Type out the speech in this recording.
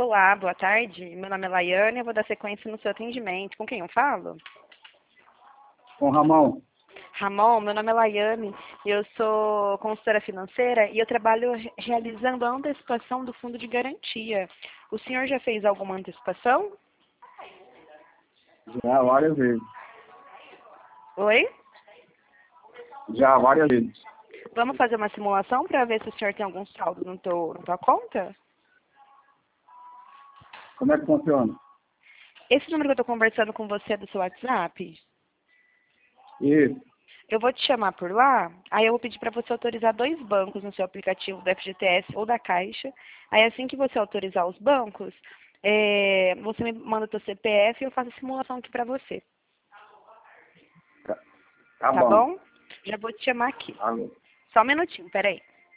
Olá, boa tarde. Meu nome é Laiane, eu vou dar sequência no seu atendimento. Com quem eu falo? Com o Ramon. Ramon, meu nome é Laiane, eu sou consultora financeira e eu trabalho realizando a antecipação do fundo de garantia. O senhor já fez alguma antecipação? Já várias vezes. Oi? Já várias vezes. Vamos fazer uma simulação para ver se o senhor tem algum saldo na tua conta? Como é que funciona? Esse número que eu estou conversando com você é do seu WhatsApp? Isso. Eu vou te chamar por lá, aí eu vou pedir para você autorizar 2 bancos no seu aplicativo do FGTS ou da Caixa. Aí assim que você autorizar os bancos, você me manda o seu CPF e eu faço a simulação aqui para você. Tá Tá bom. bom? Já vou te chamar aqui. Alô. Só um minutinho, peraí.